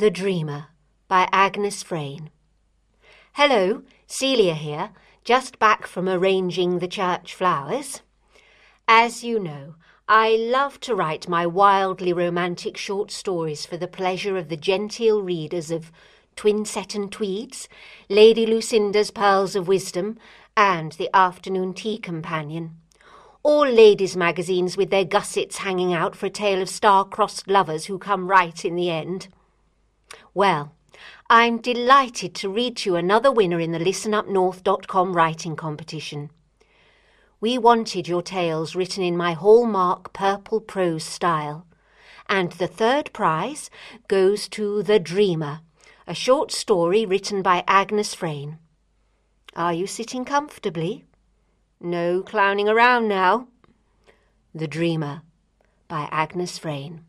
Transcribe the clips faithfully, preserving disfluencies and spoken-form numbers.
The Dreamer by Agnes Frayne. Hello, Celia here, just back from arranging the church flowers. As you know, I love to write my wildly romantic short stories for the pleasure of the genteel readers of Twinset and Tweeds, Lady Lucinda's Pearls of Wisdom, and The Afternoon Tea Companion. All ladies' magazines with their gussets hanging out for a tale of star-crossed lovers who come right in the end. Well, I'm delighted to read to you another winner in the listen up north dot com writing competition. We wanted your tales written in my hallmark purple prose style, and the third prize goes to The Dreamer, a short story written by Agnes Frayne. Are you sitting comfortably? No clowning around now. The Dreamer by Agnes Frayne.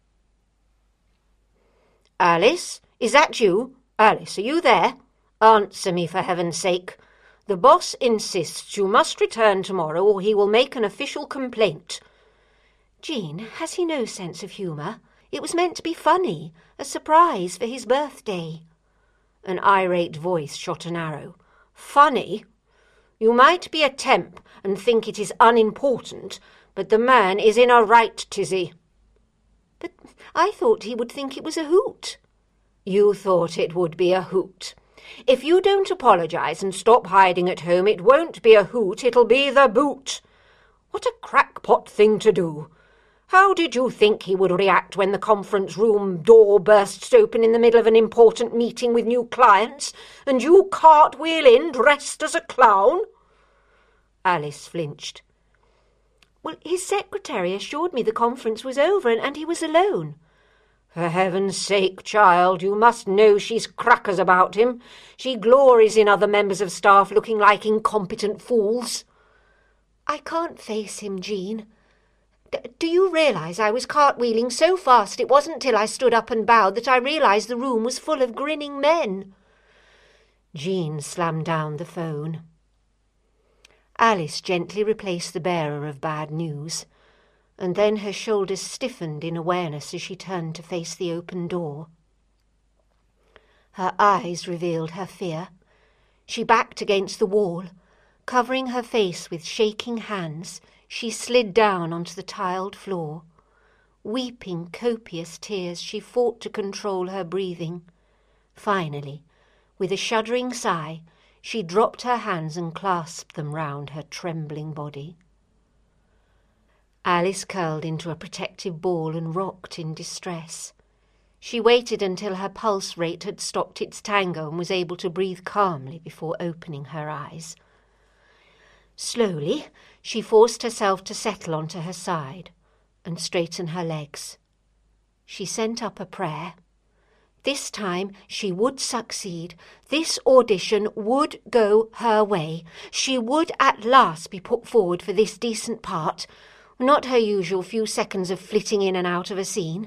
Alice, is that you? Alice, are you there? Answer me, for heaven's sake. The boss insists you must return tomorrow or he will make an official complaint. Jean, has he no sense of humour? It was meant to be funny, a surprise for his birthday. An irate voice shot an arrow. Funny? You might be a temp and think it is unimportant, but the man is in a right tizzy. But I thought he would think it was a hoot. You thought it would be a hoot. If you don't apologise and stop hiding at home, it won't be a hoot, it'll be the boot. What a crackpot thing to do. How did you think he would react when the conference room door bursts open in the middle of an important meeting with new clients, and you cartwheel in dressed as a clown? Alice flinched. Well, his secretary assured me the conference was over and, and he was alone. For heaven's sake, child, you must know she's crackers about him. She glories in other members of staff looking like incompetent fools. I can't face him, Jean. D- do you realise I was cartwheeling so fast it wasn't till I stood up and bowed that I realised the room was full of grinning men? Jean slammed down the phone. Alice gently replaced the bearer of bad news, and then her shoulders stiffened in awareness as she turned to face the open door. Her eyes revealed her fear. She backed against the wall. Covering her face with shaking hands, she slid down onto the tiled floor. Weeping copious tears, she fought to control her breathing. Finally, with a shuddering sigh, she dropped her hands and clasped them round her trembling body. Alice curled into a protective ball and rocked in distress. She waited until her pulse rate had stopped its tango and was able to breathe calmly before opening her eyes. Slowly, she forced herself to settle onto her side and straighten her legs. She sent up a prayer. This time she would succeed. This audition would go her way. She would at last be put forward for this decent part, not her usual few seconds of flitting in and out of a scene.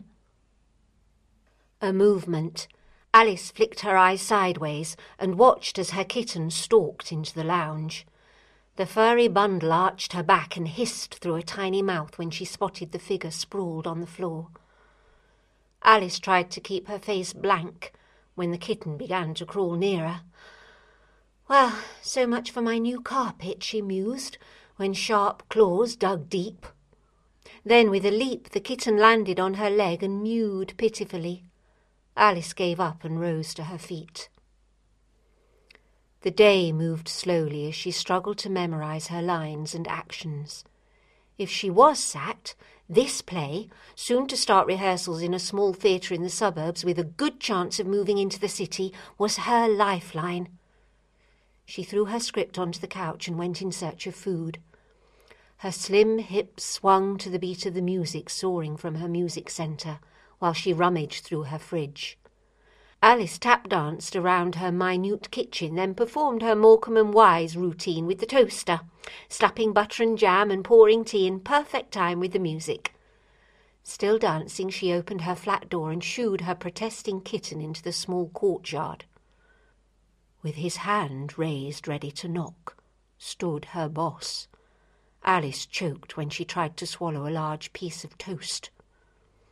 A movement. Alice flicked her eyes sideways and watched as her kitten stalked into the lounge. The furry bundle arched her back and hissed through a tiny mouth when she spotted the figure sprawled on the floor. Alice tried to keep her face blank when the kitten began to crawl nearer. Well, so much for my new carpet, she mused, when sharp claws dug deep. Then with a leap the kitten landed on her leg and mewed pitifully. Alice gave up and rose to her feet. The day moved slowly as she struggled to memorize her lines and actions. If she was sacked, this play, soon to start rehearsals in a small theatre in the suburbs with a good chance of moving into the city, was her lifeline. She threw her script onto the couch and went in search of food. Her slim hips swung to the beat of the music soaring from her music centre while she rummaged through her fridge. Alice tap-danced around her minute kitchen, then performed her Morecambe and Wise routine with the toaster, slapping butter and jam and pouring tea in perfect time with the music. Still dancing, she opened her flat door and shooed her protesting kitten into the small courtyard. With his hand raised ready to knock, stood her boss. Alice choked when she tried to swallow a large piece of toast.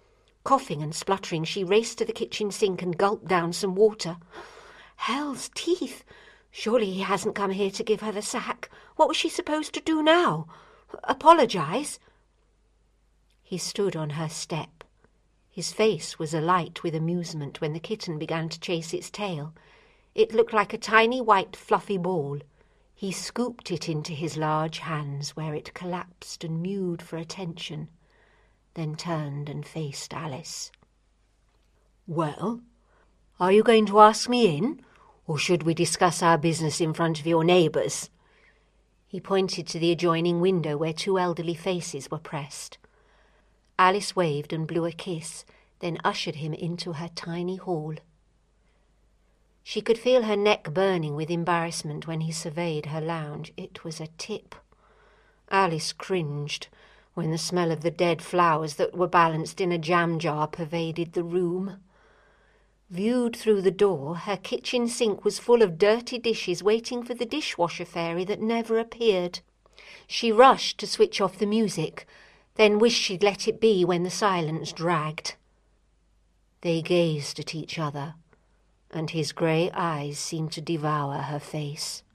Coughing and spluttering, she raced to the kitchen sink and gulped down some water. Hell's teeth! Surely he hasn't come here to give her the sack. What was she supposed to do now? Apologise? He stood on her step. His face was alight with amusement when the kitten began to chase its tail. It looked like a tiny white fluffy ball. He scooped it into his large hands, where it collapsed and mewed for attention, then turned and faced Alice. "Well, are you going to ask me in, or should we discuss our business in front of your neighbours?" He pointed to the adjoining window where two elderly faces were pressed. Alice waved and blew a kiss, then ushered him into her tiny hall. She could feel her neck burning with embarrassment when he surveyed her lounge. It was a tip. Alice cringed when the smell of the dead flowers that were balanced in a jam jar pervaded the room. Viewed through the door, her kitchen sink was full of dirty dishes waiting for the dishwasher fairy that never appeared. She rushed to switch off the music, then wished she'd let it be when the silence dragged. They gazed at each other, and his grey eyes seemed to devour her face.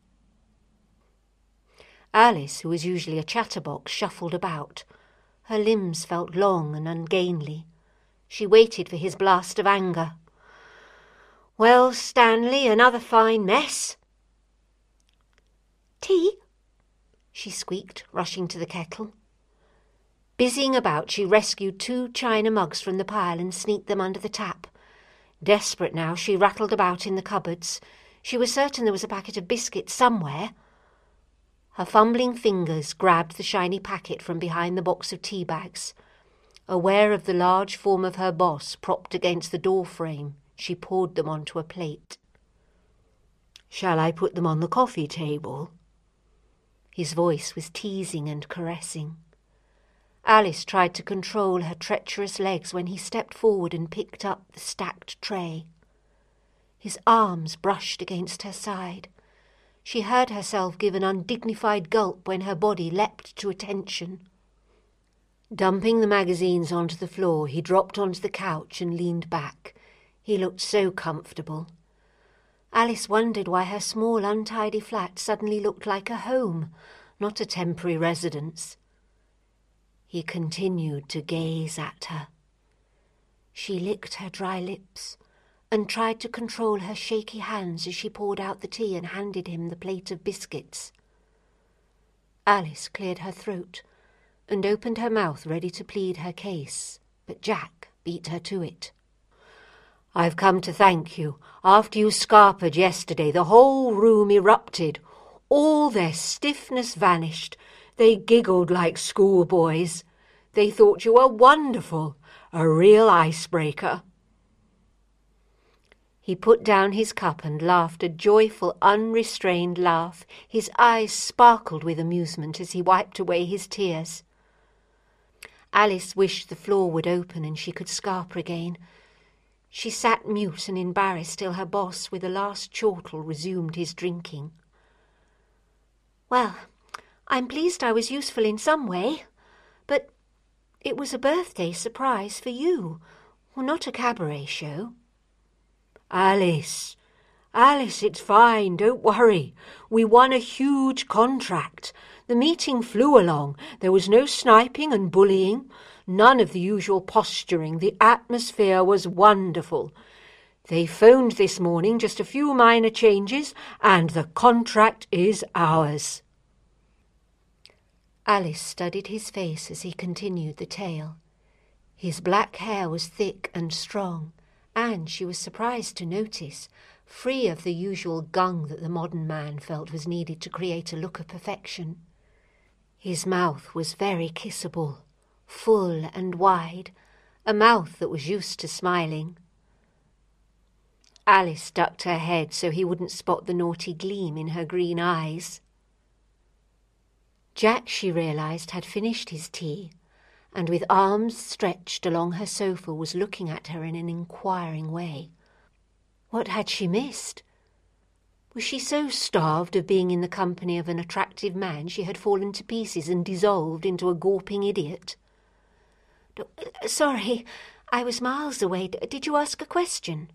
Alice, who was usually a chatterbox, shuffled about. Her limbs felt long and ungainly. She waited for his blast of anger. "Well, Stanley, another fine mess." "Tea?" she squeaked, rushing to the kettle. Busying about, she rescued two china mugs from the pile and sneaked them under the tap. Desperate now, she rattled about in the cupboards. She was certain there was a packet of biscuits somewhere. Her fumbling fingers grabbed the shiny packet from behind the box of tea bags. Aware of the large form of her boss propped against the door frame, she poured them onto a plate. "Shall I put them on the coffee table?" His voice was teasing and caressing. Alice tried to control her treacherous legs when he stepped forward and picked up the stacked tray. His arms brushed against her side. She heard herself give an undignified gulp when her body leapt to attention. Dumping the magazines onto the floor, he dropped onto the couch and leaned back. He looked so comfortable. Alice wondered why her small, untidy flat suddenly looked like a home, not a temporary residence. He continued to gaze at her. She licked her dry lips and tried to control her shaky hands as she poured out the tea and handed him the plate of biscuits. Alice cleared her throat and opened her mouth ready to plead her case, but Jack beat her to it. "I've come to thank you. After you scarpered yesterday, the whole room erupted. All their stiffness vanished. They giggled like schoolboys. They thought you were wonderful, a real icebreaker." He put down his cup and laughed a joyful, unrestrained laugh. His eyes sparkled with amusement as he wiped away his tears. Alice wished the floor would open and she could scarper again. She sat mute and embarrassed till her boss, with a last chortle, resumed his drinking. "Well, I'm pleased I was useful in some way, but it was a birthday surprise for you, not a cabaret show." "Alice, Alice, it's fine, don't worry. We won a huge contract. The meeting flew along. There was no sniping and bullying, none of the usual posturing. The atmosphere was wonderful. They phoned this morning, just a few minor changes, and the contract is ours." Alice studied his face as he continued the tale. His black hair was thick and strong, and, she was surprised to notice, free of the usual gung that the modern man felt was needed to create a look of perfection. His mouth was very kissable, full and wide, a mouth that was used to smiling. Alice ducked her head so he wouldn't spot the naughty gleam in her green eyes. Jack, she realised, had finished his tea, and with arms stretched along her sofa was looking at her in an inquiring way. What had she missed? Was she so starved of being in the company of an attractive man she had fallen to pieces and dissolved into a gawping idiot? "Sorry, I was miles away. Did you ask a question?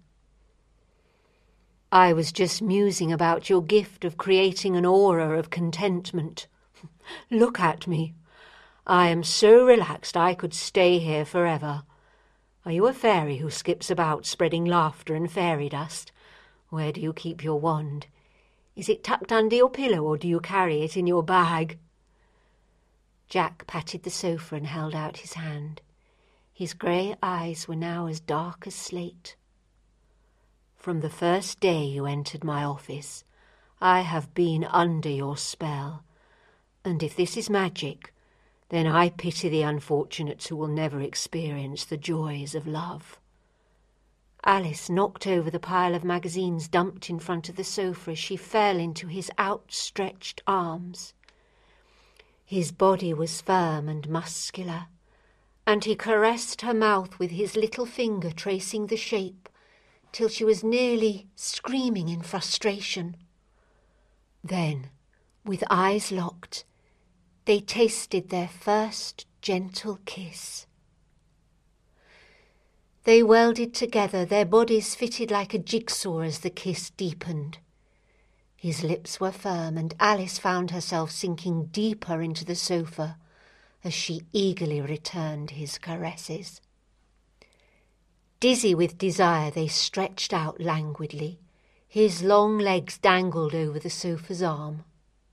I was just musing about your gift of creating an aura of contentment. Look at me. I am so relaxed I could stay here forever. Are you a fairy who skips about spreading laughter and fairy dust? Where do you keep your wand? Is it tucked under your pillow or do you carry it in your bag? Jack patted the sofa and held out his hand. His grey eyes were now as dark as slate. From the first day you entered my office, I have been under your spell. And if this is magic, then I pity the unfortunates who will never experience the joys of love. Alice knocked over the pile of magazines dumped in front of the sofa as she fell into his outstretched arms. His body was firm and muscular, and he caressed her mouth with his little finger, tracing the shape, till she was nearly screaming in frustration. Then, with eyes locked, they tasted their first gentle kiss. They welded together, their bodies fitted like a jigsaw as the kiss deepened. His lips were firm, and Alice found herself sinking deeper into the sofa as she eagerly returned his caresses. Dizzy with desire, they stretched out languidly. His long legs dangled over the sofa's arm.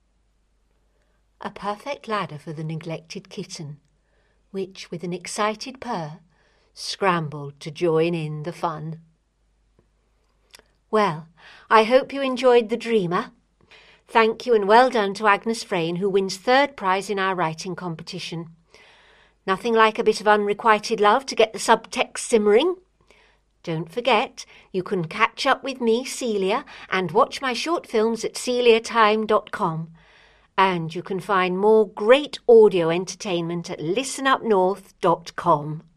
A perfect ladder for the neglected kitten, which, with an excited purr, scrambled to join in the fun. Well, I hope you enjoyed The Dreamer. Thank you and well done to Agnes Frayne, who wins third prize in our writing competition. Nothing like a bit of unrequited love to get the subtext simmering. Don't forget, you can catch up with me, Celia, and watch my short films at celia time dot com. And you can find more great audio entertainment at listen up north dot com.